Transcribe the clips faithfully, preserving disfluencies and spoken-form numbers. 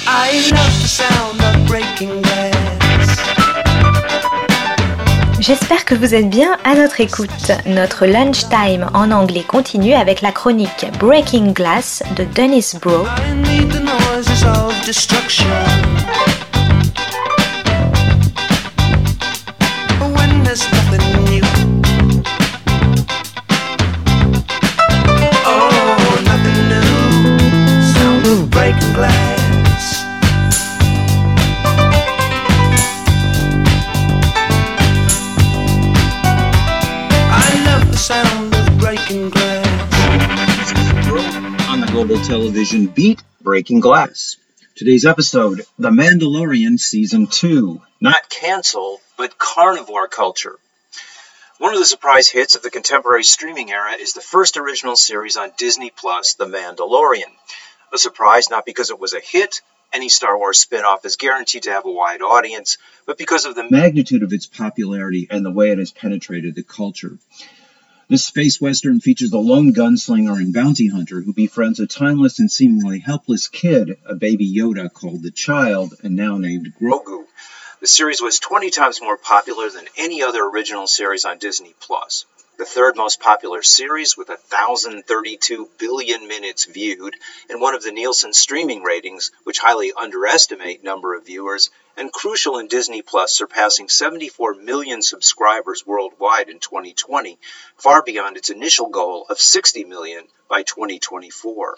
J'espère que vous êtes bien à notre écoute. Notre lunchtime en anglais continue avec la chronique Breaking Glass de Dennis Bro. Global television beat Breaking Glass. Today's episode, The Mandalorian Season two. Not cancel, but carnivore culture. One of the surprise hits of the contemporary streaming era is the first original series on Disney Plus, The Mandalorian. A surprise not because it was a hit, any Star Wars spin-off is guaranteed to have a wide audience, but because of the magnitude of its popularity and the way it has penetrated the culture. This space western features a lone gunslinger and bounty hunter who befriends a timeless and seemingly helpless kid, a baby Yoda called the Child, and now named Grogu. The series was twenty times more popular than any other original series on Disney Plus. The third most popular series with one thousand thirty-two billion minutes viewed, and one of the Nielsen streaming ratings, which highly underestimate number of viewers, and crucial in Disney Plus surpassing seventy-four million subscribers worldwide in twenty twenty, far beyond its initial goal of sixty million by twenty twenty-four.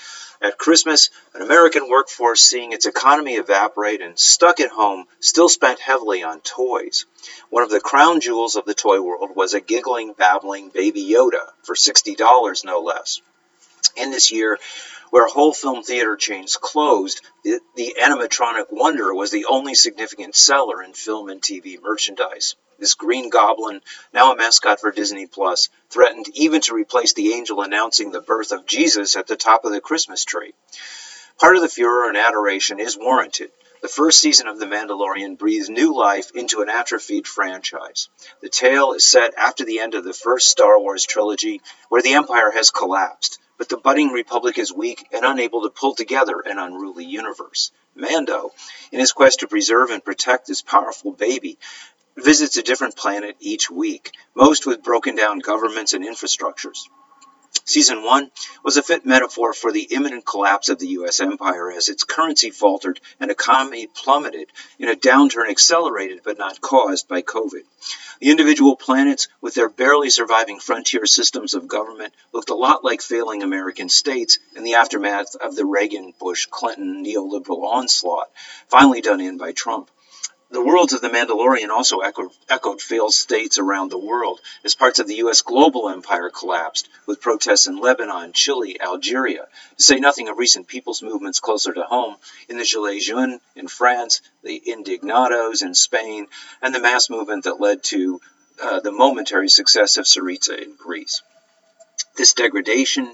At Christmas, an American workforce seeing its economy evaporate and stuck at home still spent heavily on toys. One of the crown jewels of the toy world was a giggling, babbling baby Yoda for sixty dollars no less. In this year, where whole film theater chains closed, the, the animatronic Wonder was the only significant seller in film and T V merchandise. This green goblin, now a mascot for Disney Plus, threatened even to replace the angel announcing the birth of Jesus at the top of the Christmas tree. Part of the furor and adoration is warranted. The first season of The Mandalorian breathes new life into an atrophied franchise. The tale is set after the end of the first Star Wars trilogy, where the Empire has collapsed, but the budding Republic is weak and unable to pull together an unruly universe. Mando, in his quest to preserve and protect this powerful baby, visits a different planet each week, most with broken down governments and infrastructures. Season one was a fit metaphor for the imminent collapse of the U S empire as its currency faltered and economy plummeted in a downturn accelerated but not caused by COVID. The individual planets, with their barely surviving frontier systems of government, looked a lot like failing American states in the aftermath of the Reagan, Bush, Clinton neoliberal onslaught, finally done in by Trump. The worlds of The Mandalorian also echoed, echoed failed states around the world as parts of the U S global empire collapsed, with protests in Lebanon, Chile, Algeria, to say nothing of recent people's movements closer to home in the Gilets jaunes in France, the Indignados in Spain, and the mass movement that led to uh, the momentary success of Syriza in Greece. This degradation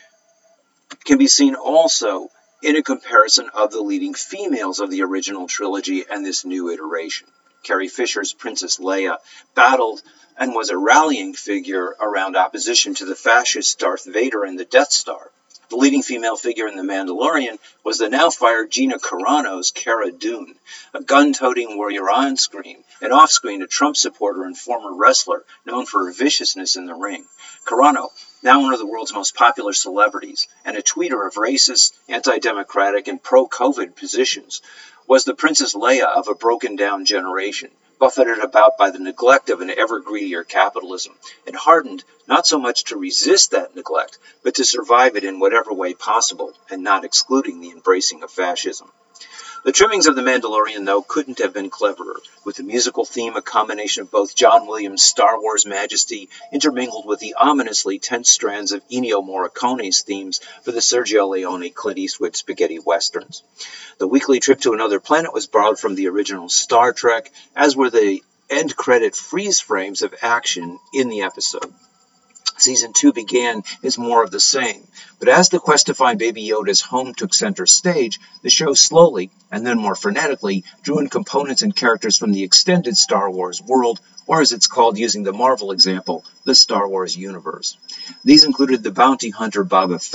can be seen also in a comparison of the leading females of the original trilogy and this new iteration. Carrie Fisher's Princess Leia battled and was a rallying figure around opposition to the fascist Darth Vader and the Death Star. The leading female figure in The Mandalorian was the now-fired Gina Carano's Cara Dune, a gun-toting warrior on-screen, and off-screen a Trump supporter and former wrestler known for her viciousness in the ring. Carano, now one of the world's most popular celebrities, and a tweeter of racist, anti-democratic, and pro-COVID positions, was the Princess Leia of a broken-down generation, buffeted about by the neglect of an ever-greedier capitalism, and hardened not so much to resist that neglect, but to survive it in whatever way possible, and not excluding the embracing of fascism. The trimmings of The Mandalorian, though, couldn't have been cleverer, with the musical theme a combination of both John Williams' Star Wars majesty intermingled with the ominously tense strands of Ennio Morricone's themes for the Sergio Leone Clint Eastwood spaghetti westerns. The weekly trip to another planet was borrowed from the original Star Trek, as were the end-credit freeze frames of action in the episode. Season two began as more of the same, but as the quest to find Baby Yoda's home took center stage, the show slowly, and then more frenetically, drew in components and characters from the extended Star Wars world, or as it's called using the Marvel example, the Star Wars universe. These included the bounty hunter Boba Fett,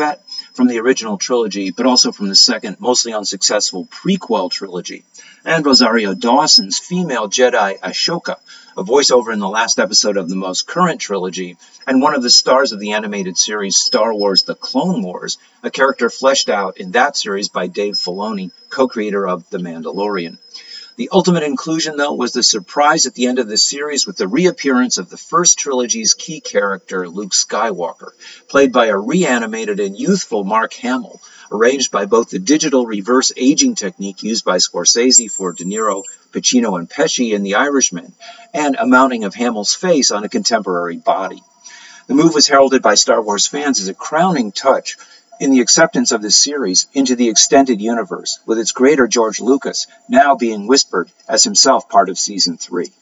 from the original trilogy, but also from the second, mostly unsuccessful prequel trilogy, and Rosario Dawson's female Jedi Ashoka, a voiceover in the last episode of the most current trilogy, and one of the stars of the animated series Star Wars The Clone Wars, a character fleshed out in that series by Dave Filoni, co-creator of The Mandalorian. The ultimate inclusion, though, was the surprise at the end of the series with the reappearance of the first trilogy's key character, Luke Skywalker, played by a reanimated and youthful Mark Hamill, arranged by both the digital reverse aging technique used by Scorsese for De Niro, Pacino, and Pesci in The Irishman, and a mounting of Hamill's face on a contemporary body. The move was heralded by Star Wars fans as a crowning touch in the acceptance of this series into the extended universe, with its creator George Lucas now being whispered as himself part of Season three.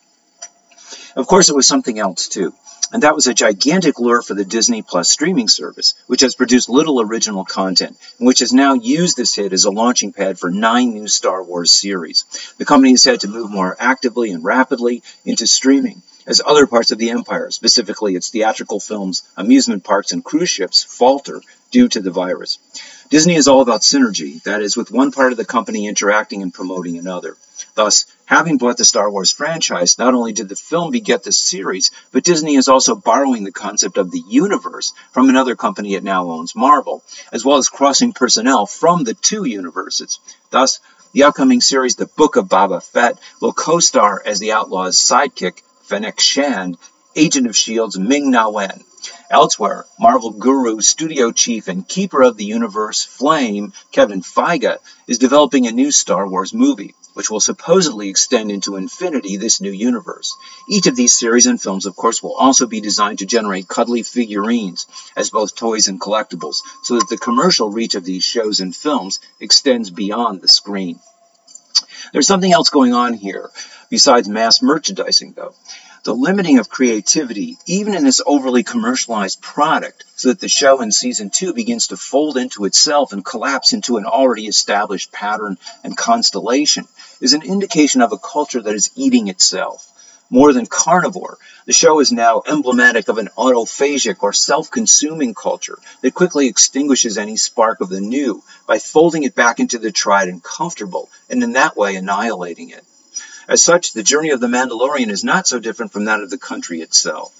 Of course, it was something else, too, and that was a gigantic lure for the Disney Plus streaming service, which has produced little original content, and which has now used this hit as a launching pad for nine new Star Wars series. The company has had to move more actively and rapidly into streaming, as other parts of the empire, specifically its theatrical films, amusement parks, and cruise ships, falter due to the virus. Disney is all about synergy, that is, with one part of the company interacting and promoting another. Thus, having bought the Star Wars franchise, not only did the film beget the series, but Disney is also borrowing the concept of the universe from another company it now owns, Marvel, as well as crossing personnel from the two universes. Thus, the upcoming series, The Book of Boba Fett, will co-star as the Outlaw's sidekick, Fennec Shand, agent of S H I E L D's Ming-Na Wen. Elsewhere, Marvel guru, studio chief, and keeper of the universe flame, Kevin Feige, is developing a new Star Wars movie, which will supposedly extend into infinity this new universe. Each of these series and films, of course, will also be designed to generate cuddly figurines as both toys and collectibles, so that the commercial reach of these shows and films extends beyond the screen. There's something else going on here, besides mass merchandising, though. The limiting of creativity, even in this overly commercialized product, so that the show in Season two begins to fold into itself and collapse into an already established pattern and constellation, is an indication of a culture that is eating itself. More than carnivore, the show is now emblematic of an autophagic or self-consuming culture that quickly extinguishes any spark of the new by folding it back into the tried and comfortable, and in that way annihilating it. As such, the journey of the Mandalorian is not so different from that of the country itself.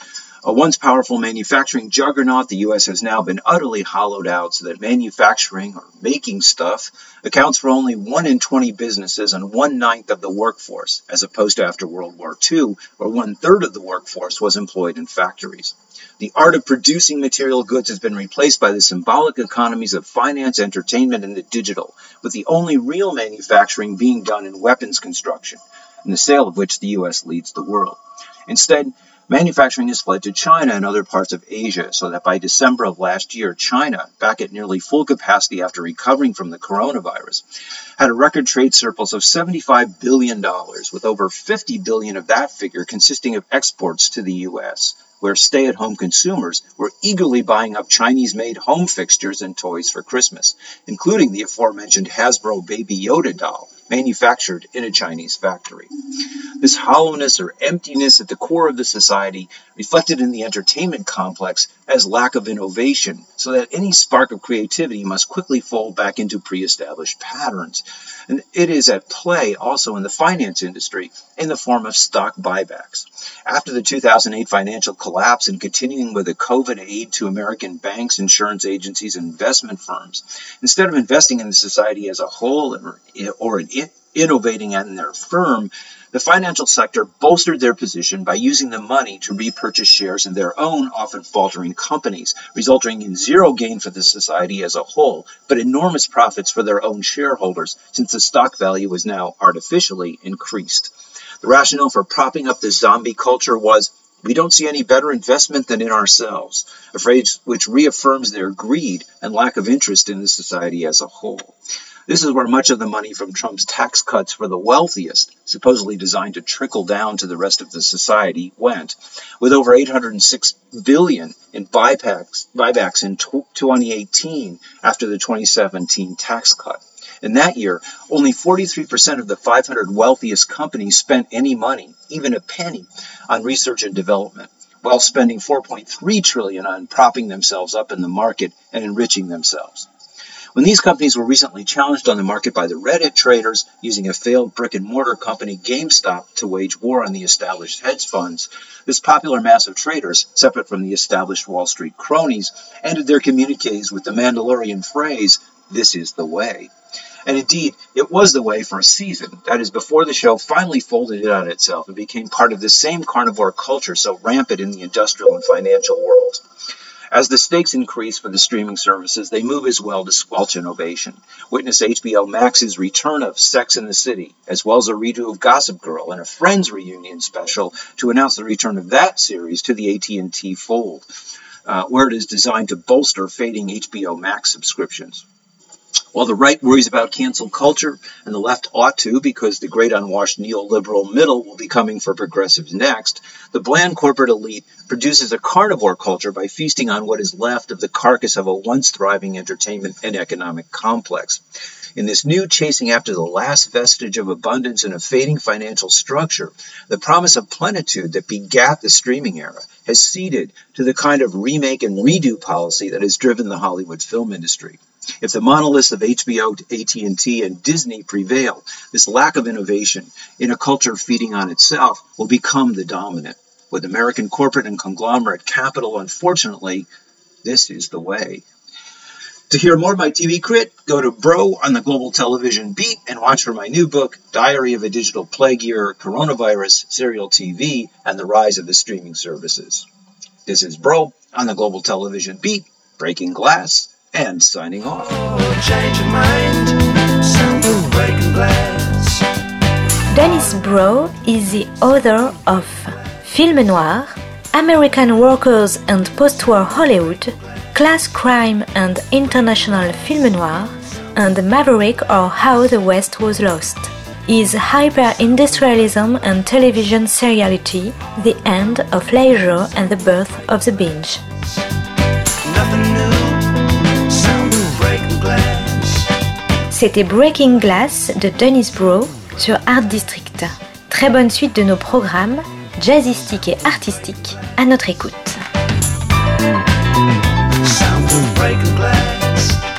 A once powerful manufacturing juggernaut, the U S has now been utterly hollowed out so that manufacturing, or making stuff, accounts for only one in twenty businesses and one-ninth of the workforce, as opposed to after World War Two, where one-third of the workforce was employed in factories. The art of producing material goods has been replaced by the symbolic economies of finance, entertainment, and the digital, with the only real manufacturing being done in weapons construction, in the sale of which the U S leads the world. Instead, manufacturing has fled to China and other parts of Asia, so that by December of last year, China, back at nearly full capacity after recovering from the coronavirus, had a record trade surplus of seventy-five billion dollars, with over fifty billion dollars of that figure consisting of exports to the U S, where stay-at-home consumers were eagerly buying up Chinese-made home fixtures and toys for Christmas, including the aforementioned Hasbro Baby Yoda doll, manufactured in a Chinese factory. This hollowness or emptiness at the core of the society reflected in the entertainment complex as lack of innovation, so that any spark of creativity must quickly fold back into pre-established patterns. And it is at play also in the finance industry in the form of stock buybacks. After the two thousand eight financial collapse and continuing with the COVID aid to American banks, insurance agencies, and investment firms, instead of investing in the society as a whole or, or in innovating in their firm, the financial sector bolstered their position by using the money to repurchase shares in their own often faltering companies, resulting in zero gain for the society as a whole, but enormous profits for their own shareholders, since the stock value was now artificially increased. The rationale for propping up this zombie culture was, "We don't see any better investment than in ourselves," a phrase which reaffirms their greed and lack of interest in the society as a whole. This is where much of the money from Trump's tax cuts for the wealthiest, supposedly designed to trickle down to the rest of the society, went, with over eight hundred six billion dollars in buybacks, buybacks in twenty eighteen after the twenty seventeen tax cut. In that year, only forty-three percent of the five hundred wealthiest companies spent any money, even a penny, on research and development, while spending four point three trillion dollars on propping themselves up in the market and enriching themselves. When these companies were recently challenged on the market by the Reddit traders using a failed brick-and-mortar company, GameStop, to wage war on the established hedge funds, this popular mass of traders, separate from the established Wall Street cronies, ended their communiques with the Mandalorian phrase, "This is the way." And indeed, it was the way for a season, that is, before the show finally folded in on itself and became part of the same carnivore culture so rampant in the industrial and financial world. As the stakes increase for the streaming services, they move as well to squelch innovation. Witness H B O Max's return of Sex and the City, as well as a redo of Gossip Girl and a Friends reunion special to announce the return of that series to the A T and T fold, uh, where it is designed to bolster fading H B O Max subscriptions. While the right worries about cancel culture, and the left ought to because the great unwashed neoliberal middle will be coming for progressives next, the bland corporate elite produces a carnivore culture by feasting on what is left of the carcass of a once thriving entertainment and economic complex. In this new chasing after the last vestige of abundance in a fading financial structure, the promise of plenitude that begat the streaming era has ceded to the kind of remake and redo policy that has driven the Hollywood film industry. If the monoliths of H B O, A T and T, and Disney prevail, this lack of innovation in a culture feeding on itself will become the dominant. With American corporate and conglomerate capital, unfortunately, this is the way. To hear more of my T V crit, go to Bro on the Global Television Beat and watch for my new book, Diary of a Digital Plague Year, Coronavirus, Serial T V, and the Rise of the Streaming Services. This is Bro on the Global Television Beat, breaking glass, and signing off. Oh, change your mind, sound of breaking glass. Dennis Bro is the author of Film Noir, American Workers and Post-War Hollywood, Class Crime and International Film Noir, and Maverick or How the West Was Lost. Is hyper-industrialism and television seriality the end of leisure and the birth of the binge? Nothing new, sound of breaking glass. C'était Breaking Glass de Dennis Bro sur Art District. Très bonne suite de nos programmes, jazzistiques et artistiques, à notre écoute. Sound of breaking glass.